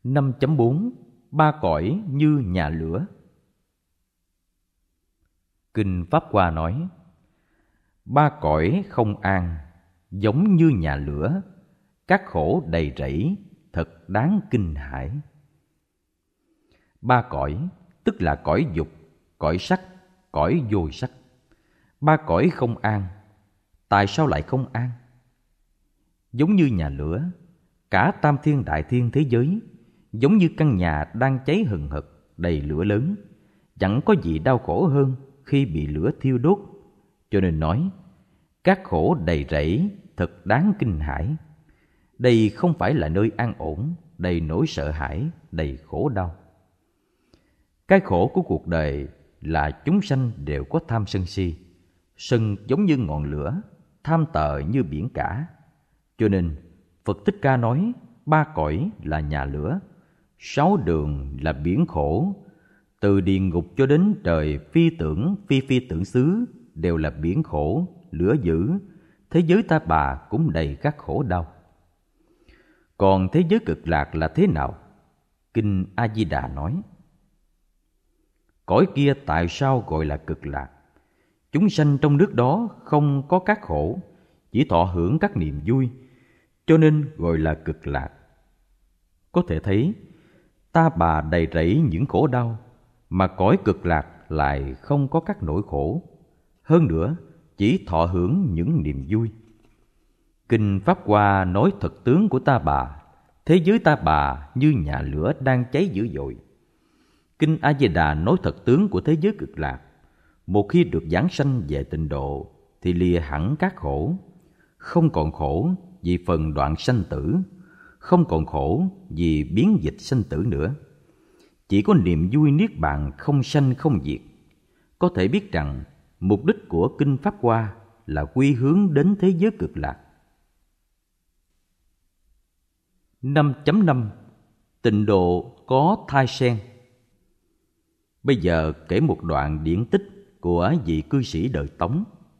5.4 Ba cõi như nhà lửa. Kinh Pháp Hoa nói: ba cõi không an, giống như nhà lửa, các khổ đầy rẫy, thật đáng kinh hãi. Ba cõi tức là cõi dục, cõi sắc, cõi vô sắc. Ba cõi không an. Tại sao lại không an? Giống như nhà lửa, cả tam thiên đại thiên thế giới giống như căn nhà đang cháy hừng hực đầy lửa lớn, chẳng có gì đau khổ hơn khi bị lửa thiêu đốt. Cho nên nói các khổ đầy rẫy, thật đáng kinh hãi. Đây không phải là nơi an ổn, đầy nỗi sợ hãi, đầy khổ đau. Cái khổ của cuộc đời là chúng sanh đều có tham sân si. Sân giống như ngọn lửa, tham tợ như biển cả. Cho nên Phật Thích Ca nói ba cõi là nhà lửa, sáu đường là biển khổ. Từ địa ngục cho đến trời phi tưởng, phi tưởng xứ đều là biển khổ, lửa dữ. Thế giới ta bà cũng đầy các khổ đau. Còn thế giới cực lạc là thế nào? Kinh A Di Đà nói: cõi kia tại sao gọi là cực lạc? Chúng sanh trong nước đó không có các khổ, chỉ thọ hưởng các niềm vui, cho nên gọi là cực lạc. Có thể thấy ta bà đầy rẫy những khổ đau, mà cõi cực lạc lại không có các nỗi khổ. Hơn nữa, chỉ thọ hưởng những niềm vui. Kinh Pháp Hoa nói thực tướng của ta bà, thế giới ta bà như nhà lửa đang cháy dữ dội. Kinh A Di Đà nói thật tướng của thế giới cực lạc. Một khi được giảng sanh về tịnh độ thì lìa hẳn các khổ, không còn khổ vì phần đoạn sanh tử, không còn khổ vì biến dịch sanh tử nữa. Chỉ có niềm vui niết bàn không sanh không diệt. Có thể biết rằng mục đích của Kinh Pháp Hoa là quy hướng đến thế giới cực lạc. 5.5 Tịnh độ có thai sen. Bây giờ kể một đoạn điển tích của vị cư sĩ đời Tống.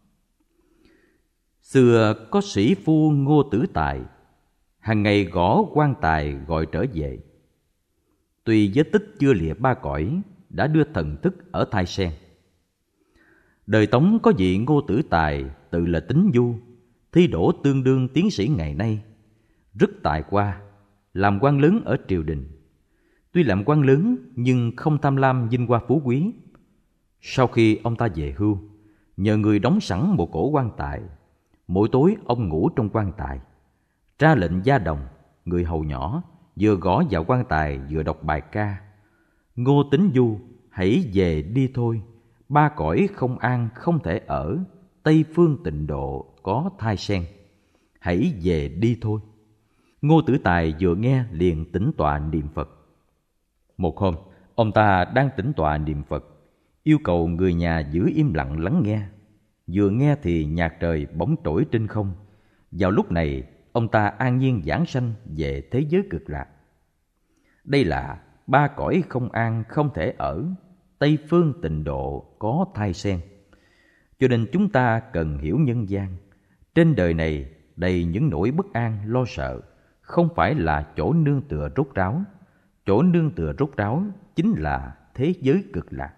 Xưa có sĩ phu Ngô Tử Tài, hàng ngày gõ quan tài gọi trở về. Tuy vết tích chưa lìa ba cõi, đã đưa thần thức ở thai sen. Đời Tống có vị Ngô Tử Tài, tự là Tính Du, thi đỗ tương đương tiến sĩ ngày nay, rất tài hoa, làm quan lớn ở triều đình. Tuy làm quan lớn nhưng không tham lam vinh hoa phú quý. Sau khi ông ta về hưu, nhờ người đóng sẵn một cổ quan tài. Mỗi tối ông ngủ trong quan tài, ra lệnh gia đồng, người hầu nhỏ, vừa gõ vào quan tài vừa đọc bài ca: Ngô Tính Du, hãy về đi thôi, ba cõi không an không thể ở, Tây phương tịnh độ có thai sen, hãy về đi thôi. Ngô Tử Tài vừa nghe liền tĩnh tọa niệm Phật. Một hôm, ông ta đang tĩnh tọa niệm Phật, yêu cầu người nhà giữ im lặng lắng nghe. Vừa nghe thì nhạc trời bỗng trỗi trên không. Vào lúc này, ông ta an nhiên giảng sanh về thế giới cực lạc. Đây là ba cõi không an không thể ở, Tây phương tịnh độ có thai sen. Cho nên chúng ta cần hiểu nhân gian. Trên đời này đầy những nỗi bất an lo sợ, không phải là chỗ nương tựa rốt ráo. Chỗ nương tựa rốt ráo chính là thế giới cực lạc.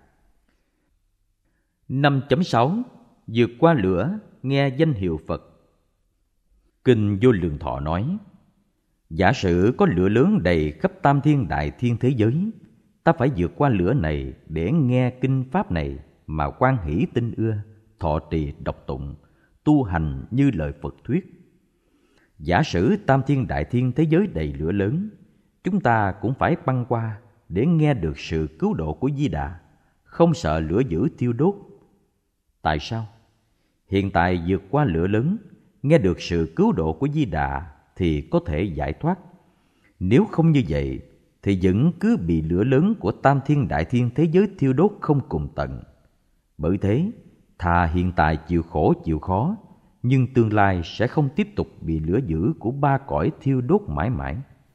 5.6 Vượt qua lửa, nghe danh hiệu Phật. Kinh Vô Lượng Thọ nói: giả sử có lửa lớn đầy khắp tam thiên đại thiên thế giới, ta phải vượt qua lửa này để nghe kinh pháp này mà hoan hỷ tin ưa, thọ trì đọc tụng, tu hành như lời Phật thuyết. Giả sử tam thiên đại thiên thế giới đầy lửa lớn, chúng ta cũng phải băng qua để nghe được sự cứu độ của Di Đà, không sợ lửa dữ thiêu đốt. Tại sao? Hiện tại vượt qua lửa lớn, nghe được sự cứu độ của Di Đà thì có thể giải thoát. Nếu không như vậy thì vẫn cứ bị lửa lớn của tam thiên đại thiên thế giới thiêu đốt không cùng tận. Bởi thế, thà hiện tại chịu khổ chịu khó, nhưng tương lai sẽ không tiếp tục bị lửa dữ của ba cõi thiêu đốt mãi mãi.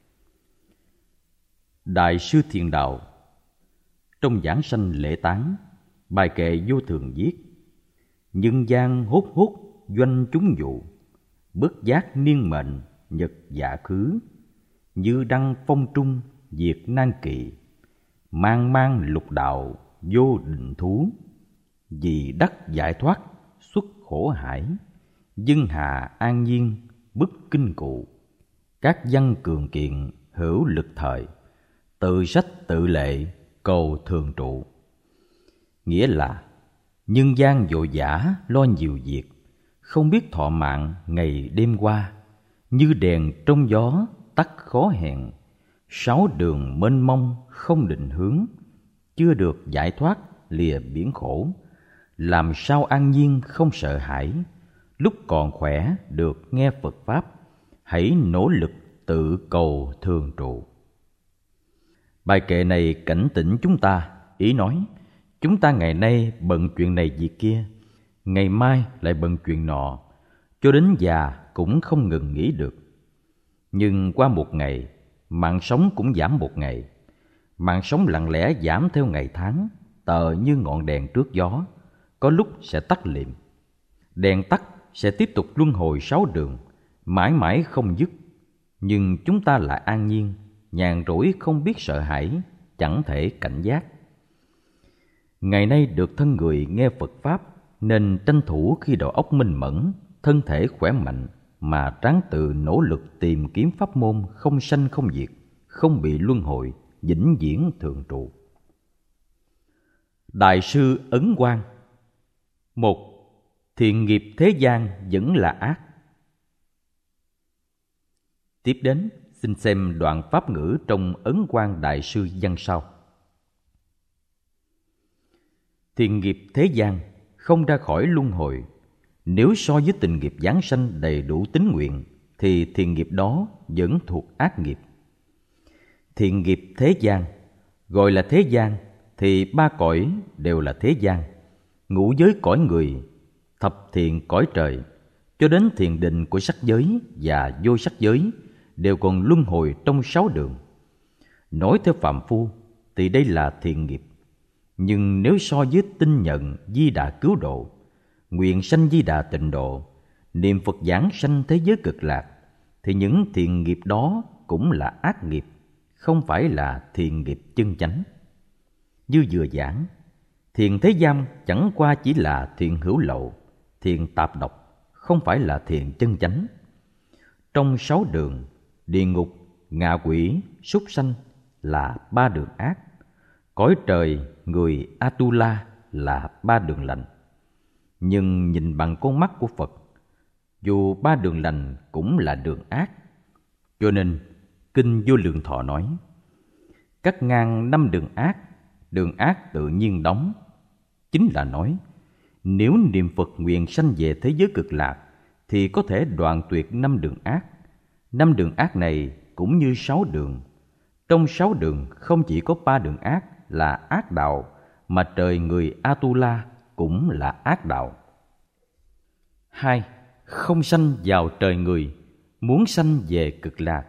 Đại sư Thiền Đạo trong giảng sanh lễ tán, bài kệ vô thường viết: nhân gian hốt hốt doanh chúng dụ, bất giác niên mệnh nhật dạ khứ, như đăng phong trung diệt nan kỳ, mang mang lục đạo vô định thú, vì đắc giải thoát xuất khổ hải, dân hà an nhiên bức kinh cụ, các văn cường kiện hữu lực thời, tự sách tự lệ cầu thường trụ. Nghĩa là nhân gian vội vã lo nhiều việc, không biết thọ mạng ngày đêm qua, như đèn trong gió tắt khó hẹn, sáu đường mênh mông không định hướng, chưa được giải thoát lìa biển khổ, làm sao an nhiên không sợ hãi, lúc còn khỏe được nghe Phật Pháp, hãy nỗ lực tự cầu thường trụ. Bài kệ này cảnh tỉnh chúng ta, ý nói chúng ta ngày nay bận chuyện này việc kia, ngày mai lại bận chuyện nọ, cho đến già cũng không ngừng nghĩ được. Nhưng qua một ngày, mạng sống cũng giảm một ngày. Mạng sống lặng lẽ giảm theo ngày tháng, tờ như ngọn đèn trước gió, có lúc sẽ tắt liệm. Đèn tắt sẽ tiếp tục luân hồi sáu đường, mãi mãi không dứt. Nhưng chúng ta lại an nhiên, nhàn rỗi không biết sợ hãi, chẳng thể cảnh giác. Ngày nay được thân người nghe Phật Pháp, nên tranh thủ khi đầu óc minh mẫn, thân thể khỏe mạnh, mà ráng tự nỗ lực tìm kiếm pháp môn không sanh không diệt, không bị luân hồi, vĩnh viễn thường trụ. Đại sư Ấn Quang. 1. Thiện nghiệp thế gian vẫn là ác. Tiếp đến, xin xem đoạn pháp ngữ trong Ấn Quang Đại sư văn sau. Thiện nghiệp thế gian không ra khỏi luân hồi. Nếu so với tình nghiệp giáng sanh đầy đủ tín nguyện, thì thiện nghiệp đó vẫn thuộc ác nghiệp. Thiện nghiệp thế gian, gọi là thế gian, thì ba cõi đều là thế gian. Ngũ giới cõi người, thập thiện cõi trời, cho đến thiền định của sắc giới và vô sắc giới, đều còn luân hồi trong sáu đường. Nói theo phạm phu, thì đây là thiện nghiệp. Nhưng nếu so với tin nhận Di Đà cứu độ, nguyện sanh Di Đà tịnh độ, niệm Phật giảng sanh thế giới cực lạc, thì những thiện nghiệp đó cũng là ác nghiệp, không phải là thiện nghiệp chân chánh. Như vừa giảng, thiện thế gian chẳng qua chỉ là thiện hữu lậu, thiện tạp độc, không phải là thiện chân chánh. Trong sáu đường, địa ngục, ngạ quỷ, súc sanh là ba đường ác, cõi trời người Atula là ba đường lành. Nhưng nhìn bằng con mắt của Phật, dù ba đường lành cũng là đường ác. Cho nên Kinh Vô Lượng Thọ nói, cắt ngang năm đường ác tự nhiên đóng. Chính là nói, nếu niệm Phật nguyện sanh về thế giới cực lạc, thì có thể đoạn tuyệt năm đường ác. Năm đường ác này cũng như sáu đường. Trong sáu đường không chỉ có ba đường ác là ác đạo, mà trời người Atula cũng là ác đạo. 2. Không sanh vào trời người, muốn sanh về cực lạc.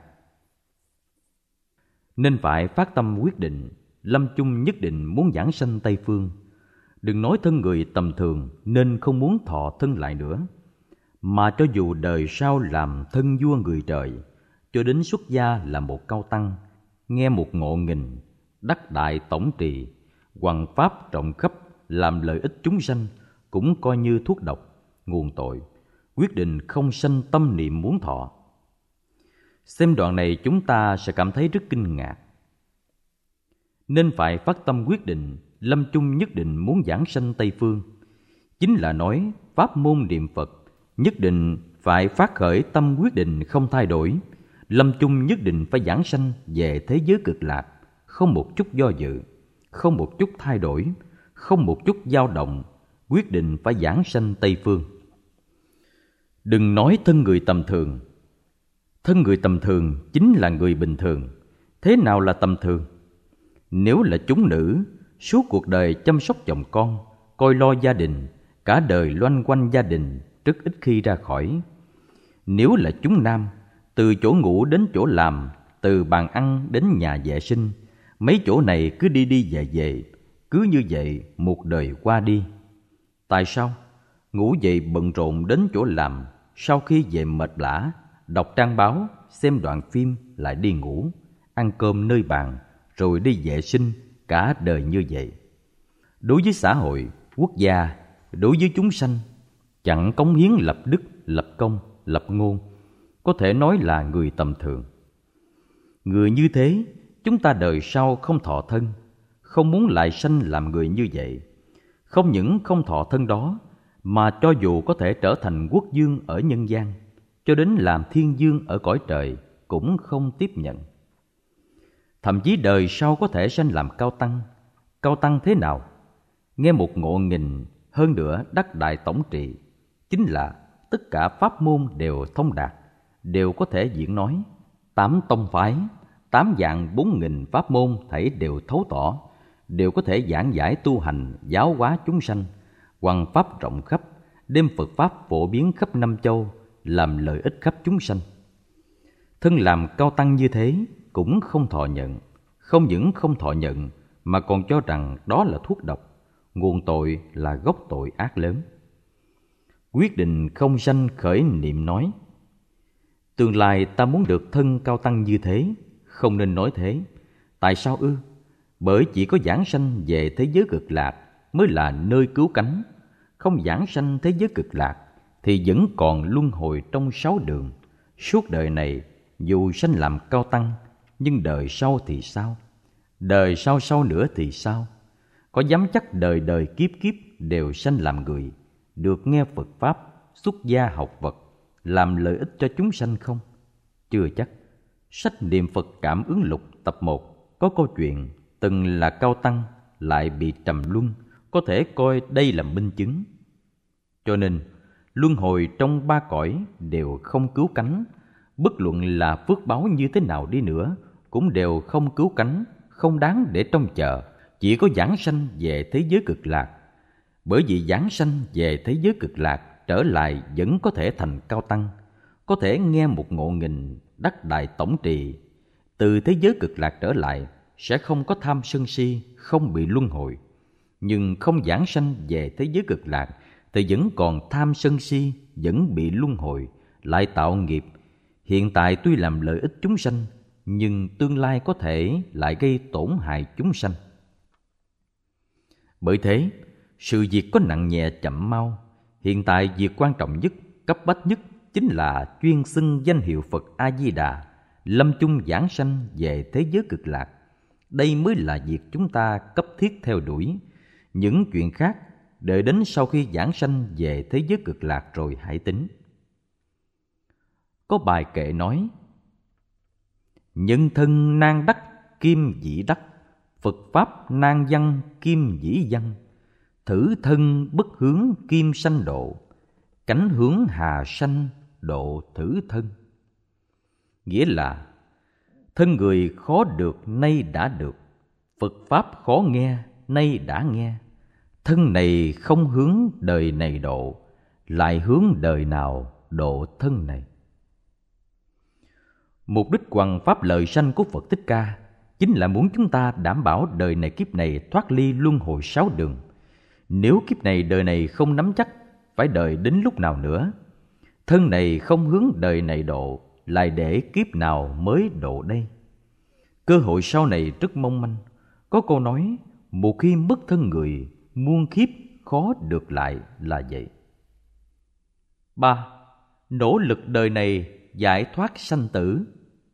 Nên phải phát tâm quyết định, lâm chung nhất định muốn giảng sanh Tây Phương. Đừng nói thân người tầm thường nên không muốn thọ thân lại nữa, mà cho dù đời sau làm thân vua người trời, cho đến xuất gia là một cao tăng, nghe một ngộ nghình, đắc đại tổng trì, hoằng pháp rộng khắp, làm lợi ích chúng sanh, cũng coi như thuốc độc, nguồn tội, quyết định không sanh tâm niệm muốn thọ. Xem đoạn này chúng ta sẽ cảm thấy rất kinh ngạc. Nên phải phát tâm quyết định, lâm chung nhất định muốn giảng sanh Tây Phương. Chính là nói pháp môn niệm Phật nhất định phải phát khởi tâm quyết định không thay đổi, lâm chung nhất định phải giảng sanh về thế giới cực lạc, không một chút do dự, không một chút thay đổi, không một chút dao động, quyết định phải giảng sanh Tây Phương. Đừng nói thân người tầm thường. Thân người tầm thường chính là người bình thường. Thế nào là tầm thường? Nếu là chúng nữ, suốt cuộc đời chăm sóc chồng con, coi lo gia đình, cả đời loanh quanh gia đình, rất ít khi ra khỏi. Nếu là chúng nam, từ chỗ ngủ đến chỗ làm, từ bàn ăn đến nhà vệ sinh, mấy chỗ này cứ đi đi về về, cứ như vậy một đời qua đi. Tại sao? Ngủ dậy bận rộn đến chỗ làm, sau khi về mệt lả, đọc trang báo, xem đoạn phim lại đi ngủ, ăn cơm nơi bàn, rồi đi vệ sinh cả đời như vậy. Đối với xã hội, quốc gia, đối với chúng sanh, chẳng cống hiến lập đức, lập công, lập ngôn, có thể nói là người tầm thường. Người như thế, chúng ta đời sau không thọ thân, không muốn lại sanh làm người như vậy. Không những không thọ thân đó, mà cho dù có thể trở thành quốc vương ở nhân gian, cho đến làm thiên vương ở cõi trời, cũng không tiếp nhận. Thậm chí đời sau có thể sanh làm cao tăng. Cao tăng thế nào? Nghe một ngộ nghình, hơn nữa đắc đại tổng trị, chính là tất cả pháp môn đều thông đạt, đều có thể diễn nói. 8 tông phái, 8 dạng 4.000 pháp môn thảy đều thấu tỏ, đều có thể giảng giải tu hành, giáo hóa chúng sanh, hoằng pháp rộng khắp, đem Phật pháp phổ biến khắp năm châu, làm lợi ích khắp chúng sanh. Thân làm cao tăng như thế cũng không thọ nhận, không những không thọ nhận mà còn cho rằng đó là thuốc độc, nguồn tội là gốc tội ác lớn. Quyết định không sanh khởi niệm nói: tương lai ta muốn được thân cao tăng như thế. Không nên nói thế. Tại sao ư? Bởi chỉ có giảng sanh về thế giới cực lạc mới là nơi cứu cánh. Không giảng sanh thế giới cực lạc thì vẫn còn luân hồi trong 6 đường. Suốt đời này dù sanh làm cao tăng, nhưng đời sau thì sao? Đời sau sau nữa thì sao? Có dám chắc đời đời kiếp kiếp đều sanh làm người, được nghe Phật pháp, xuất gia học Phật, làm lợi ích cho chúng sanh không? Chưa chắc. Sách Niệm Phật Cảm ứng lục tập 1 có câu chuyện từng là cao tăng lại bị trầm luân, có thể coi đây là minh chứng. Cho nên luân hồi trong 3 cõi đều không cứu cánh, bất luận là phước báo như thế nào đi nữa cũng đều không cứu cánh, không đáng để trông chờ. Chỉ có giảng sanh về thế giới cực lạc. Bởi vì giảng sanh về thế giới cực lạc trở lại vẫn có thể thành cao tăng, có thể nghe một ngộ nghình, đắc đại tổng trì. Từ thế giới cực lạc trở lại sẽ không có tham sân si, không bị luân hồi. Nhưng không giảng sanh về thế giới cực lạc thì vẫn còn tham sân si, vẫn bị luân hồi, lại tạo nghiệp. Hiện tại tuy làm lợi ích chúng sanh, nhưng tương lai có thể lại gây tổn hại chúng sanh. Bởi thế, sự việc có nặng nhẹ chậm mau. Hiện tại việc quan trọng nhất, cấp bách nhất chính là chuyên xưng danh hiệu Phật A-di-đà, lâm chung giảng sanh về thế giới cực lạc. Đây mới là việc chúng ta cấp thiết theo đuổi. Những chuyện khác đợi đến sau khi giảng sanh về thế giới cực lạc rồi hãy tính. Có bài kệ nói: nhân thân nan đắc kim dĩ đắc, Phật pháp nan văn kim dĩ văn. Thử thân bất hướng kim sanh độ, cánh hướng hà sanh độ thử thân. Nghĩa là thân người khó được nay đã được, Phật pháp khó nghe nay đã nghe. Thân này không hướng đời này độ, lại hướng đời nào độ thân này. Mục đích hoằng pháp lợi sanh của Phật Thích Ca chính là muốn chúng ta đảm bảo đời này kiếp này thoát ly luân hồi 6 đường. Nếu kiếp này đời này không nắm chắc, phải đợi đến lúc nào nữa? Thân này không hướng đời này độ, lại để kiếp nào mới độ đây? Cơ hội sau này rất mong manh. Có câu nói: một khi mất thân người, muôn kiếp khó được lại là vậy. 3. Nỗ lực đời này giải thoát sanh tử.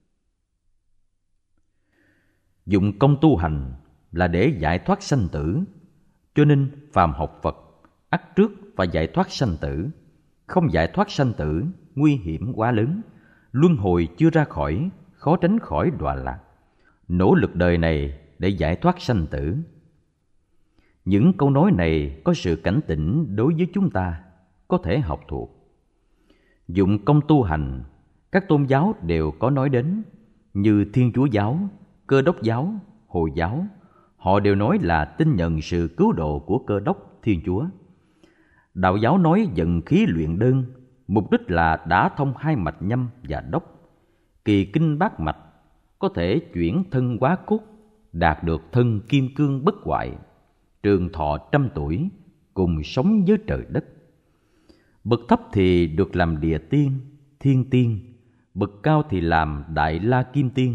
Dụng công tu hành là để giải thoát sanh tử, cho nên phàm học Phật ắt trước phải giải thoát sanh tử. Không giải thoát sanh tử, nguy hiểm quá lớn, luân hồi chưa ra khỏi, khó tránh khỏi đọa lạc. Nỗ lực đời này để giải thoát sanh tử. Những câu nói này có sự cảnh tỉnh đối với chúng ta, có thể học thuộc. Dụng công tu hành, các tôn giáo đều có nói đến, như Thiên Chúa giáo, Cơ Đốc giáo, Hồi giáo. Họ đều nói là tin nhận sự cứu độ của Cơ Đốc, Thiên Chúa. Đạo giáo nói vận khí luyện đơn, mục đích là đả thông 2 mạch nhâm và đốc. Kỳ kinh bát mạch có thể chuyển thân hóa cốt, đạt được thân kim cương bất hoại, trường thọ 100 tuổi, cùng sống với trời đất. Bậc thấp thì được làm địa tiên, thiên tiên, bậc cao thì làm đại la kim tiên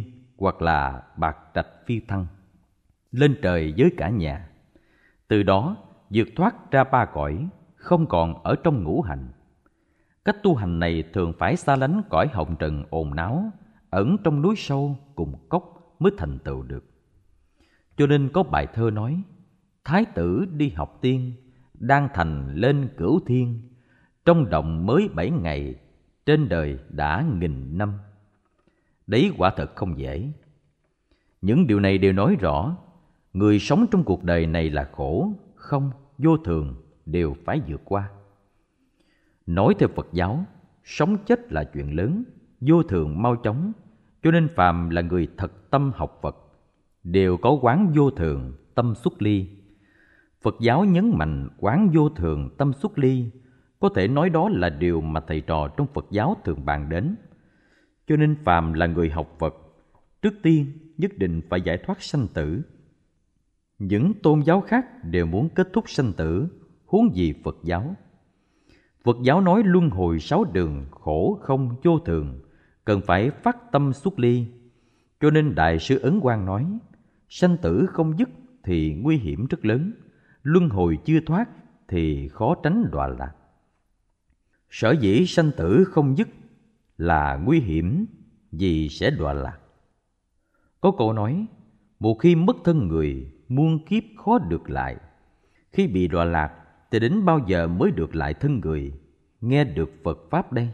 hoặc là bạc trạch phi thăng, lên trời với cả nhà. Từ đó vượt thoát ra ba cõi, không còn ở trong ngũ hành. Cách tu hành này thường phải xa lánh cõi hồng trần ồn náo, ẩn trong núi sâu cùng cốc mới thành tựu được. Cho nên có bài thơ nói: Thái tử đi học tiên, đang thành lên cửu thiên. Trong động mới 7 ngày, trên đời đã 1000 năm. Đấy quả thật không dễ. Những điều này đều nói rõ, người sống trong cuộc đời này là khổ, không, vô thường, đều phải vượt qua. Nói theo Phật giáo, sống chết là chuyện lớn, vô thường mau chóng. Cho nên phàm là người thật tâm học Phật, đều có quán vô thường, tâm xuất ly. Phật giáo nhấn mạnh quán vô thường, tâm xuất ly. Có thể nói đó là điều mà thầy trò trong Phật giáo thường bàn đến. Cho nên phàm là người học Phật, trước tiên nhất định phải giải thoát sanh tử. Những tôn giáo khác đều muốn kết thúc sanh tử, huống gì Phật giáo. Phật giáo nói luân hồi 6 đường, khổ không vô thường, cần phải phát tâm xuất ly. Cho nên Đại sư Ấn Quang nói, sanh tử không dứt thì nguy hiểm rất lớn, luân hồi chưa thoát thì khó tránh đọa lạc. Sở dĩ sanh tử không dứt là nguy hiểm vì sẽ đọa lạc. Có câu nói, một khi mất thân người, muôn kiếp khó được lại. Khi bị đọa lạc thì đến bao giờ mới được lại thân người, nghe được Phật Pháp đây?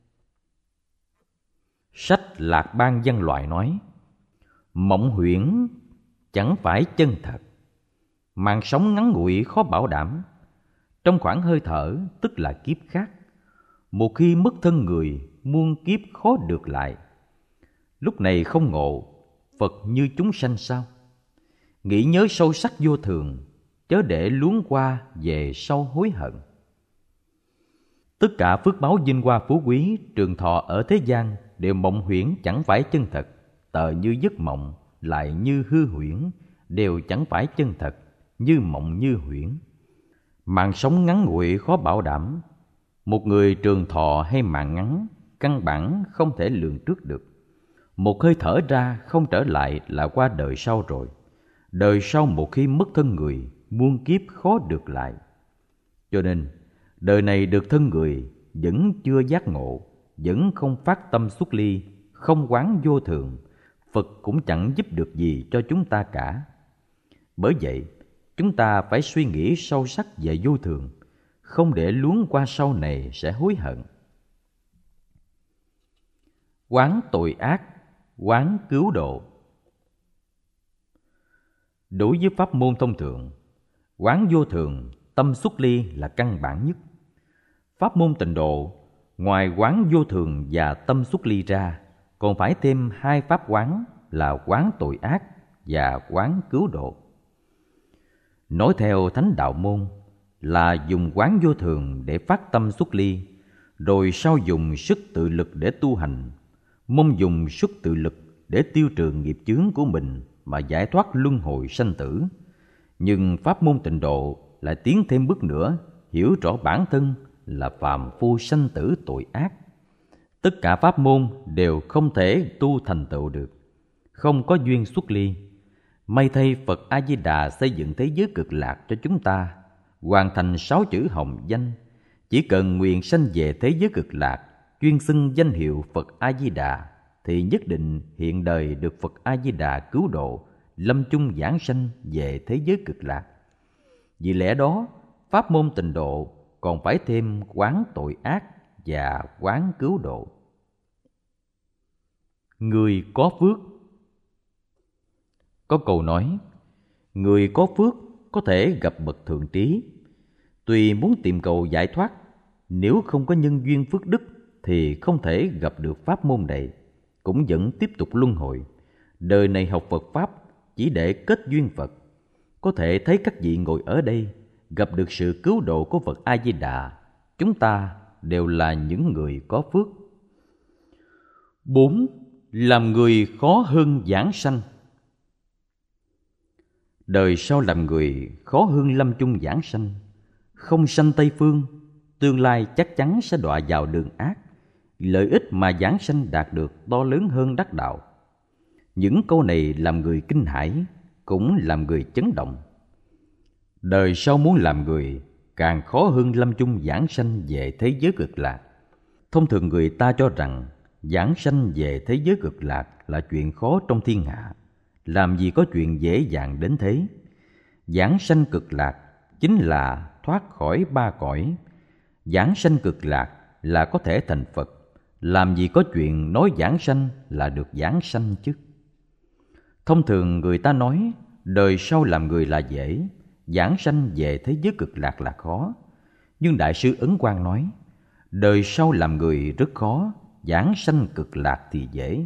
Sách Lạc Bang Văn Loại nói, mộng huyễn chẳng phải chân thật, mạng sống ngắn ngủi khó bảo đảm. Trong khoảng hơi thở tức là kiếp khác. Một khi mất thân người, muôn kiếp khó được lại. Lúc này không ngộ, Phật như chúng sanh sao? Nghĩ nhớ sâu sắc vô thường, chớ để luống qua về sau hối hận. Tất cả phước báo vinh hoa phú quý, trường thọ ở thế gian đều mộng huyễn chẳng phải chân thật, tờ như giấc mộng, lại như hư huyễn, đều chẳng phải chân thật, như mộng như huyễn. Mạng sống ngắn ngủi khó bảo đảm. Một người trường thọ hay mạng ngắn, căn bản không thể lường trước được. Một hơi thở ra không trở lại là qua đời sau rồi. Đời sau một khi mất thân người, muôn kiếp khó được lại. Cho nên, đời này được thân người, vẫn chưa giác ngộ, vẫn không phát tâm xuất ly, không quán vô thường, Phật cũng chẳng giúp được gì cho chúng ta cả. Bởi vậy, chúng ta phải suy nghĩ sâu sắc về vô thường, không để luống qua sau này sẽ hối hận. Quán tội ác, quán cứu độ. Đối với pháp môn thông thường, quán vô thường, tâm xuất ly là căn bản nhất. Pháp môn tịnh độ, ngoài quán vô thường và tâm xuất ly ra, còn phải thêm 2 pháp quán là quán tội ác và quán cứu độ. Nói theo Thánh Đạo Môn là dùng quán vô thường để phát tâm xuất ly, rồi sau dùng sức tự lực để tu hành, mong dùng sức tự lực để tiêu trừ nghiệp chướng của mình mà giải thoát luân hồi sanh tử. Nhưng pháp môn tịnh độ lại tiến thêm bước nữa, hiểu rõ bản thân là phàm phu sanh tử tội ác. Tất cả pháp môn đều không thể tu thành tựu được, không có duyên xuất ly. May thay Phật A Di Đà xây dựng thế giới cực lạc cho chúng ta, hoàn thành 6 chữ hồng danh. Chỉ cần nguyện sanh về thế giới cực lạc, chuyên xưng danh hiệu Phật A Di Đà, thì nhất định hiện đời được Phật A Di Đà cứu độ, lâm chung giảng sanh về thế giới cực lạc. Vì lẽ đó, pháp môn tịnh độ còn phải thêm quán tội ác và quán cứu độ. Người có phước. Có câu nói, người có phước có thể gặp bậc thượng trí. Tuy muốn tìm cầu giải thoát, nếu không có nhân duyên phước đức thì không thể gặp được pháp môn này, cũng vẫn tiếp tục luân hồi. Đời này học Phật Pháp chỉ để kết duyên Phật. Có thể thấy các vị ngồi ở đây gặp được sự cứu độ của Phật A Di Đà, chúng ta đều là những người có phước. 4. Làm người khó hơn giảng sanh. Đời sau làm người khó hơn lâm chung giảng sanh. Không sanh Tây Phương, tương lai chắc chắn sẽ đọa vào đường ác. Lợi ích mà giảng sanh đạt được to lớn hơn đắc đạo. Những câu này làm người kinh hãi, cũng làm người chấn động. Đời sau muốn làm người càng khó hơn lâm chung giảng sanh về thế giới cực lạc. Thông thường người ta cho rằng giảng sanh về thế giới cực lạc là chuyện khó trong thiên hạ. Làm gì có chuyện dễ dàng đến thế. Giảng sanh cực lạc chính là thoát khỏi ba cõi. Giảng sanh cực lạc là có thể thành Phật. Làm gì có chuyện nói giảng sanh là được giảng sanh chứ. Thông thường người ta nói đời sau làm người là dễ, giảng sanh về thế giới cực lạc là khó. Nhưng Đại sư Ấn Quang nói đời sau làm người rất khó, giảng sanh cực lạc thì dễ.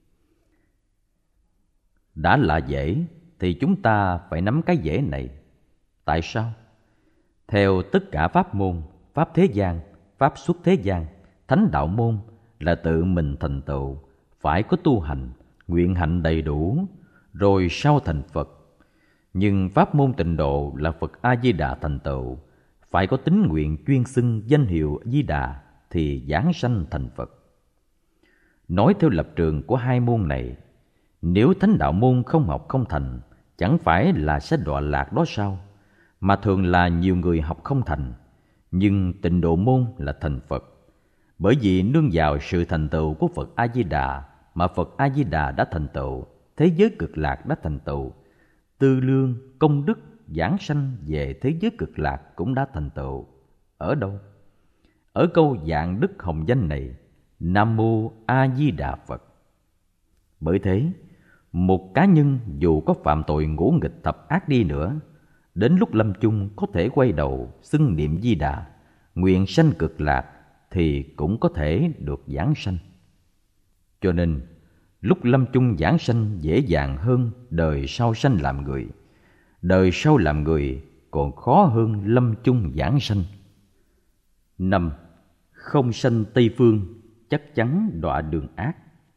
Đã là dễ thì chúng ta phải nắm cái dễ này. Tại sao? Theo tất cả pháp môn, pháp thế gian, pháp xuất thế gian, thánh đạo môn là tự mình thành tựu, phải có tu hành, nguyện hạnh đầy đủ, rồi sau thành Phật. Nhưng pháp môn tịnh độ là Phật A Di Đà thành tựu, phải có tín nguyện chuyên xưng danh hiệu Di Đà thì giảng sanh thành Phật. Nói theo lập trường của hai môn này, nếu thánh đạo môn không học không thành, chẳng phải là sẽ đọa lạc đó sao? Mà thường là nhiều người học không thành, nhưng tịnh độ môn là thành Phật. Bởi vì nương vào sự thành tựu của Phật A Di Đà mà Phật A Di Đà đã thành tựu, thế giới cực lạc đã thành tựu, tư lương, công đức, giảng sanh về thế giới cực lạc cũng đã thành tựu. Ở đâu? Ở câu dạng đức hồng danh này, Nam Mô A Di Đà Phật. Bởi thế, một cá nhân dù có phạm tội ngỗ nghịch thập ác đi nữa, đến lúc lâm chung có thể quay đầu xưng niệm Di Đà, nguyện sanh cực lạc thì cũng có thể được giảng sanh. Cho nên, lúc lâm chung giảng sanh dễ dàng hơn đời sau sanh làm người. Đời sau làm người còn khó hơn lâm chung giảng sanh. 5. Không sanh Tây Phương, chắc chắn đọa đường ác.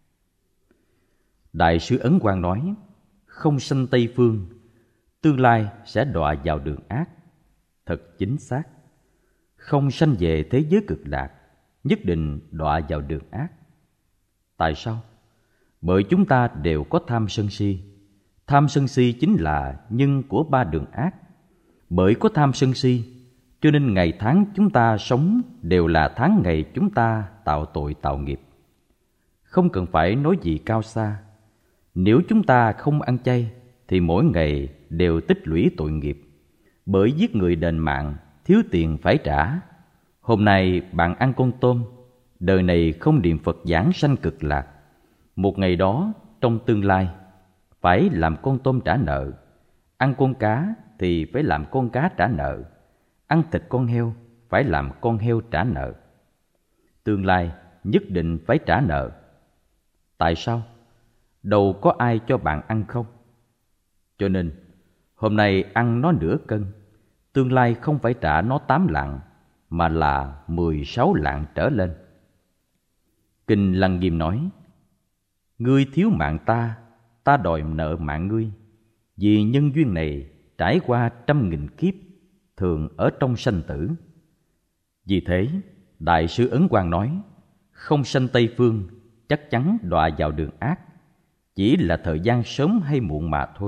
Đại sư Ấn Quang nói, không sanh Tây Phương, tương lai sẽ đọa vào đường ác. Thật chính xác. Không sanh về thế giới cực lạc, nhất định đọa vào đường ác. Tại sao? Bởi chúng ta đều có tham sân si. Tham sân si chính là nhân của ba đường ác. Bởi có tham sân si, cho nên ngày tháng chúng ta sống đều là tháng ngày chúng ta tạo tội tạo nghiệp. Không cần phải nói gì cao xa. Nếu chúng ta không ăn chay thì mỗi ngày đều tích lũy tội nghiệp. Bởi giết người đền mạng, thiếu tiền phải trả. Hôm nay bạn ăn con tôm, đời này không niệm Phật giảng sanh cực lạc. Một ngày đó trong tương lai phải làm con tôm trả nợ. Ăn con cá thì phải làm con cá trả nợ. Ăn thịt con heo phải làm con heo trả nợ. Tương lai nhất định phải trả nợ. Tại sao? Đâu có ai cho bạn ăn không? Cho nên hôm nay ăn nó nửa cân, tương lai không phải trả nó 8 lạng mà là 16 lạng trở lên. Kinh Lăng Nghiêm nói, ngươi thiếu mạng ta, ta đòi nợ mạng ngươi. Vì nhân duyên này trải qua 100.000 kiếp, thường ở trong sanh tử. Vì thế, Đại sư Ấn Quang nói, không sanh Tây Phương, chắc chắn đọa vào đường ác, chỉ là thời gian sớm hay muộn mà thôi.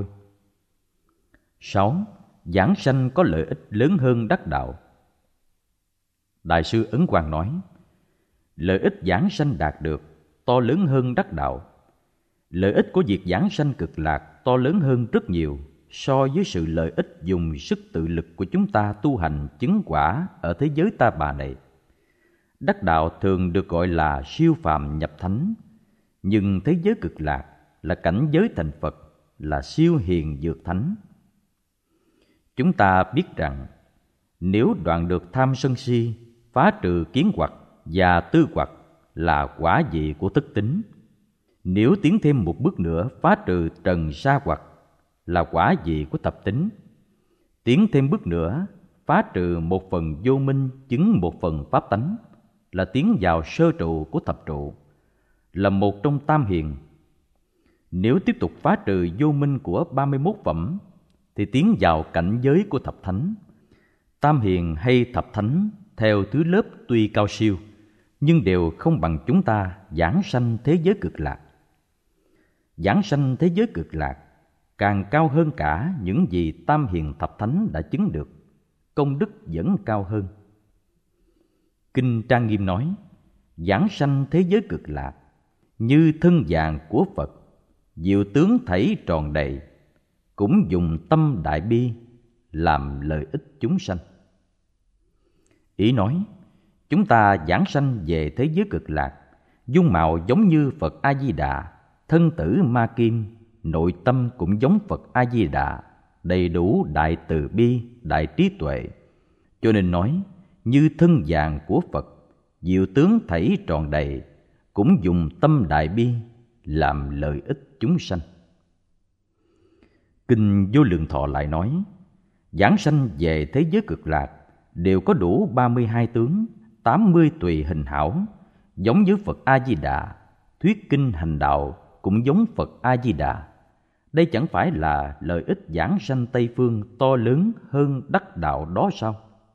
6. Giảng sanh có lợi ích lớn hơn đắc đạo. Đại sư Ấn Quang nói, lợi ích giảng sanh đạt được to lớn hơn đắc đạo. Lợi ích của việc giảng sanh cực lạc to lớn hơn rất nhiều so với sự lợi ích dùng sức tự lực của chúng ta tu hành chứng quả ở thế giới ta bà này. Đắc đạo thường được gọi là siêu phàm nhập thánh, nhưng thế giới cực lạc là cảnh giới thành Phật, là siêu hiền dược thánh. Chúng ta biết rằng nếu đoạn được tham sân si, phá trừ kiến hoặc và tư hoặc là quả vị của thức tính. Nếu tiến thêm một bước nữa phá trừ trần sa hoặc là quả vị của tập tính. Tiến thêm bước nữa phá trừ một phần vô minh chứng một phần pháp tánh là tiến vào sơ trụ của thập trụ, là một trong tam hiền. Nếu tiếp tục phá trừ vô minh của 31 phẩm thì tiến vào cảnh giới của thập thánh. Tam hiền hay thập thánh theo thứ lớp tuy cao siêu, nhưng đều không bằng chúng ta giảng sanh thế giới cực lạc. giảng sanh thế giới cực lạc càng cao hơn cả những gì Tam Hiền Thập Thánh đã chứng được, công đức vẫn cao hơn. Kinh Trang Nghiêm nói, giảng sanh thế giới cực lạc như thân vàng của Phật, diệu tướng thảy tròn đầy, cũng dùng tâm đại bi làm lợi ích chúng sanh. Ý nói, chúng ta giảng sanh về thế giới cực lạc, dung mạo giống như Phật A Di Đà, thân tử ma kim, nội tâm cũng giống Phật A Di Đà, đầy đủ đại từ bi, đại trí tuệ. Cho nên nói, như thân vàng của Phật, diệu tướng thảy tròn đầy, cũng dùng tâm đại bi làm lợi ích chúng sanh. Kinh Vô Lượng Thọ lại nói, giảng sanh về thế giới cực lạc đều có đủ 32 tướng, 80 tùy hình hảo, giống với Phật A Di Đà, thuyết kinh hành đạo cũng giống Phật A Di Đà. Đây chẳng phải là lợi ích giảng sanh Tây phương to lớn hơn đắc đạo đó sao?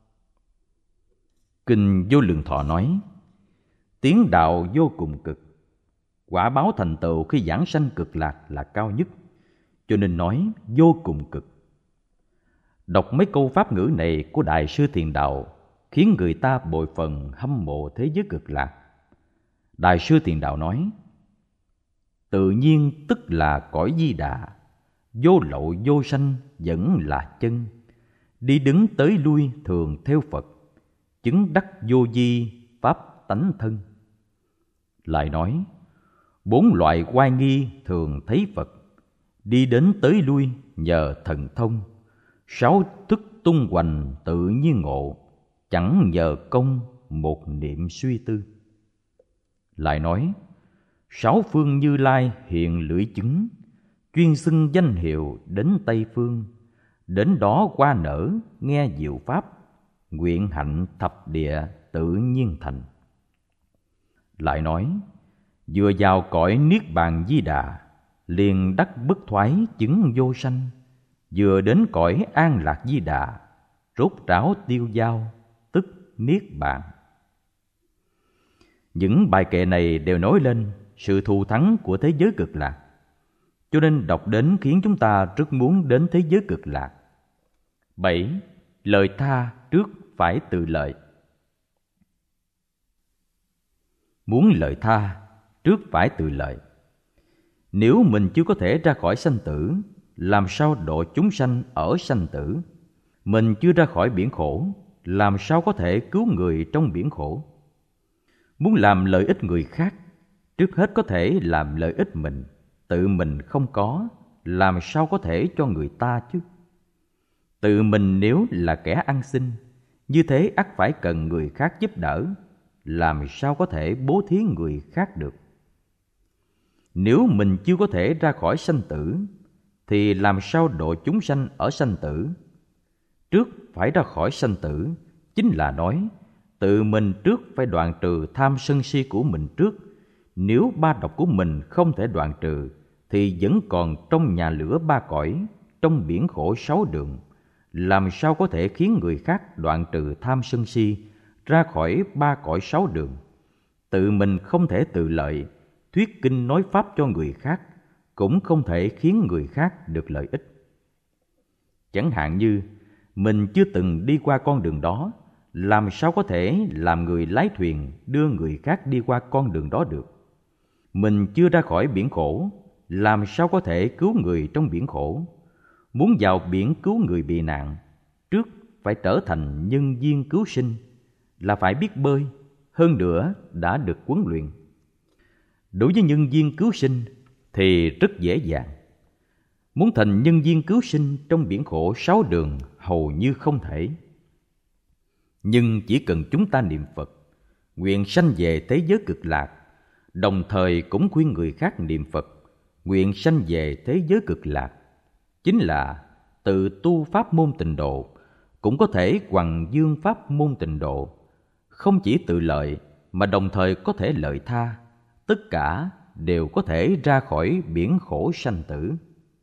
Kinh Vô Lượng Thọ nói, tiến đạo vô cùng cực, quả báo thành tựu khi giảng sanh cực lạc là cao nhất, cho nên nói vô cùng cực. Đọc mấy câu pháp ngữ này của Đại sư Thiền Đạo khiến người ta bội phần hâm mộ thế giới cực lạc. Đại sư Thiền Đạo nói, tự nhiên tức là cõi Di Đà, vô lậu vô sanh vẫn là chân, đi đứng tới lui thường theo Phật, chứng đắc vô vi pháp tánh thân. Lại nói, bốn loại oai nghi thường thấy Phật, đi đến tới lui nhờ thần thông, sáu thức tung hoành tự nhiên ngộ, chẳng nhờ công một niệm suy tư. Lại nói, sáu phương Như Lai hiện lưỡi chứng, chuyên xưng danh hiệu đến Tây phương, đến đó qua nở nghe diệu pháp, nguyện hạnh thập địa tự nhiên thành. Lại nói, vừa vào cõi niết bàn Di Đà, liền đắc bất thoái chứng vô sanh, vừa đến cõi an lạc Di Đà, rốt ráo tiêu dao tức niết bàn. Những bài kệ này đều nói lên sự thù thắng của thế giới cực lạc, cho nên đọc đến khiến chúng ta rất muốn đến thế giới cực lạc. 7. Lời tha trước phải tự lợi. Muốn lợi tha trước phải tự lợi. Nếu mình chưa có thể ra khỏi sanh tử, làm sao độ chúng sanh ở sanh tử? Mình chưa ra khỏi biển khổ, làm sao có thể cứu người trong biển khổ? Muốn làm lợi ích người khác, trước hết có thể làm lợi ích mình. Tự mình không có, làm sao có thể cho người ta chứ? Tự mình nếu là kẻ ăn xin, như thế ắt phải cần người khác giúp đỡ, làm sao có thể bố thí người khác được? Nếu mình chưa có thể ra khỏi sanh tử, thì làm sao độ chúng sanh ở sanh tử? Trước phải ra khỏi sanh tử, chính là nói tự mình trước phải đoạn trừ tham sân si của mình trước. Nếu ba độc của mình không thể đoạn trừ, thì vẫn còn trong nhà lửa ba cõi, trong biển khổ sáu đường. Làm sao có thể khiến người khác đoạn trừ tham sân si, ra khỏi ba cõi sáu đường? Tự mình không thể tự lợi, thuyết kinh nói pháp cho người khác, cũng không thể khiến người khác được lợi ích. Chẳng hạn như mình chưa từng đi qua con đường đó, làm sao có thể làm người lái thuyền đưa người khác đi qua con đường đó được? Mình chưa ra khỏi biển khổ, làm sao có thể cứu người trong biển khổ? Muốn vào biển cứu người bị nạn, trước phải trở thành nhân viên cứu sinh, là phải biết bơi, hơn nữa đã được huấn luyện. Đối với nhân viên cứu sinh thì rất dễ dàng. Muốn thành nhân viên cứu sinh trong biển khổ sáu đường hầu như không thể. Nhưng chỉ cần chúng ta niệm Phật, nguyện sanh về thế giới cực lạc, đồng thời cũng khuyên người khác niệm Phật, nguyện sanh về thế giới cực lạc, chính là tự tu pháp môn tịnh độ, cũng có thể hoằng dương pháp môn tịnh độ. Không chỉ tự lợi mà đồng thời có thể lợi tha, tất cả đều có thể ra khỏi biển khổ sanh tử.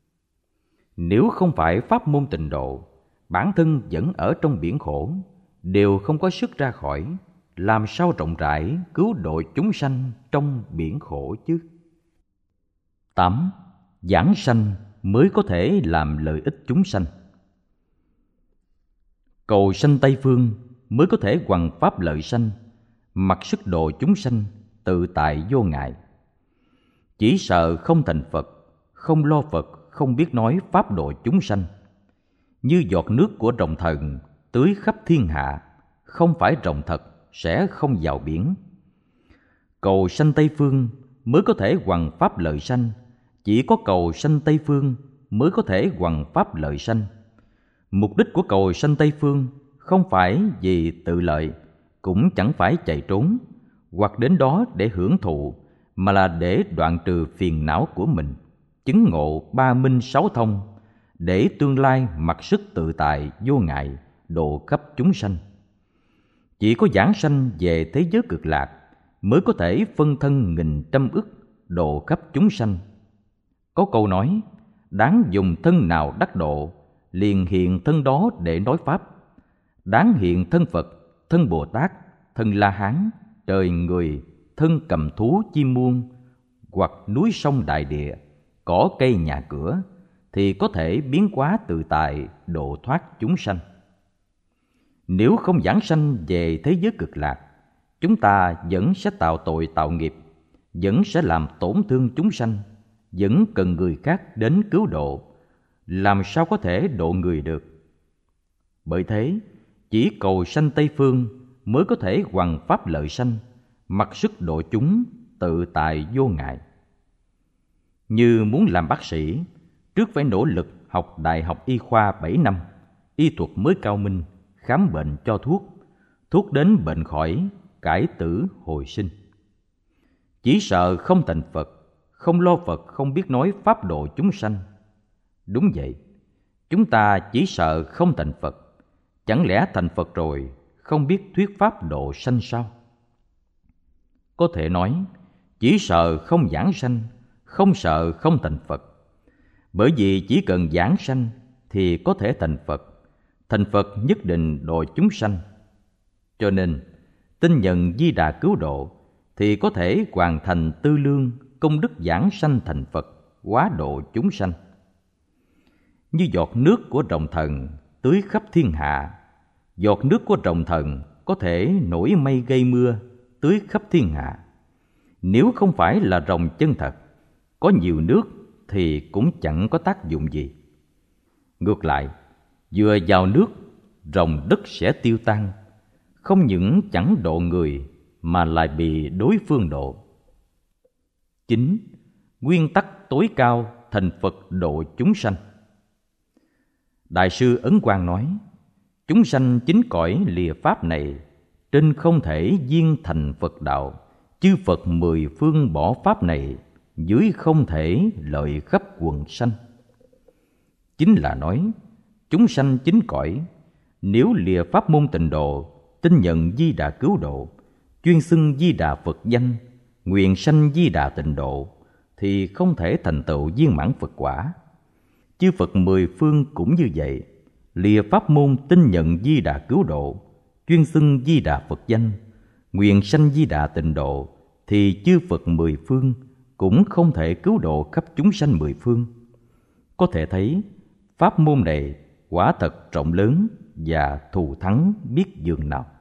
Nếu không phải pháp môn tịnh độ, bản thân vẫn ở trong biển khổ, đều không có sức ra khỏi, làm sao rộng rãi cứu độ chúng sanh trong biển khổ chứ? 8. giảng sanh mới có thể làm lợi ích chúng sanh. Cầu sanh Tây Phương mới có thể hoằng pháp lợi sanh, mặc sức độ chúng sanh, tự tại vô ngại. Chỉ sợ không thành Phật, không lo Phật, không biết nói pháp độ chúng sanh. Như giọt nước của rồng thần tưới khắp thiên hạ, không phải rồng thật sẽ không vào biển. Cầu sanh Tây Phương mới có thể hoằng pháp lợi sanh, chỉ có cầu sanh Tây Phương mới có thể hoằng pháp lợi sanh. Mục đích của cầu sanh Tây Phương không phải vì tự lợi, cũng chẳng phải chạy trốn hoặc đến đó để hưởng thụ, mà là để đoạn trừ phiền não của mình, chứng ngộ ba minh sáu thông, để tương lai mặc sức tự tại vô ngại, độ khắp chúng sanh. Chỉ có giảng sanh về thế giới cực lạc mới có thể phân thân nghìn trăm ức, độ khắp chúng sanh. Có câu nói, đáng dùng thân nào đắc độ, liền hiện thân đó để nói pháp. Đáng hiện thân Phật, thân Bồ Tát, thân La Hán, trời người, thân cầm thú chim muôn, hoặc núi sông đại địa, cỏ cây nhà cửa, thì có thể biến hóa tự tại, độ thoát chúng sanh. Nếu không giảng sanh về thế giới cực lạc, chúng ta vẫn sẽ tạo tội tạo nghiệp, vẫn sẽ làm tổn thương chúng sanh, vẫn cần người khác đến cứu độ, làm sao có thể độ người được. Bởi thế, chỉ cầu sanh Tây Phương mới có thể hoằng pháp lợi sanh, mặc sức độ chúng, tự tại vô ngại. Như muốn làm bác sĩ, trước phải nỗ lực học Đại học Y khoa 7 năm, y thuật mới cao minh, khám bệnh cho thuốc, thuốc đến bệnh khỏi, cải tử hồi sinh. Chỉ sợ không thành Phật, không lo Phật, không biết nói pháp độ chúng sanh. Đúng vậy, chúng ta chỉ sợ không thành Phật, chẳng lẽ thành Phật rồi không biết thuyết pháp độ sanh sao? Có thể nói, chỉ sợ không giảng sanh, không sợ không thành Phật. Bởi vì chỉ cần giảng sanh thì có thể thành Phật, thành Phật nhất định độ chúng sanh. Cho nên, tin nhận Di Đà cứu độ thì có thể hoàn thành tư lương công đức giảng sanh thành Phật, hóa độ chúng sanh. Như giọt nước của rồng thần tưới khắp thiên hạ, giọt nước của rồng thần có thể nổi mây gây mưa, tưới khắp thiên hạ. Nếu không phải là rồng chân thật, có nhiều nước thì cũng chẳng có tác dụng gì. Ngược lại, vừa vào nước, rồng đất sẽ tiêu tan, không những chẳng độ người mà lại bị đối phương độ. 9. Nguyên tắc tối cao thành Phật độ chúng sanh. Đại sư Ấn Quang nói, chúng sanh chính cõi lìa pháp này, trên không thể viên thành Phật đạo, chư Phật mười phương bỏ pháp này, dưới không thể lợi khắp quần sanh. Chính là nói, chúng sanh chính cõi, nếu lìa pháp môn tịnh độ, tin nhận Di Đà cứu độ, chuyên xưng Di Đà Phật danh, nguyện sanh Di Đà tịnh độ, thì không thể thành tựu viên mãn Phật quả. Chư Phật mười phương cũng như vậy, lìa pháp môn tin nhận Di Đà cứu độ, chuyên xưng Di Đà Phật danh, nguyện sanh Di Đà tịnh độ, thì chư Phật mười phương cũng không thể cứu độ khắp chúng sanh mười phương. Có thể thấy, pháp môn này quả thật rộng lớn và thù thắng biết dường nào.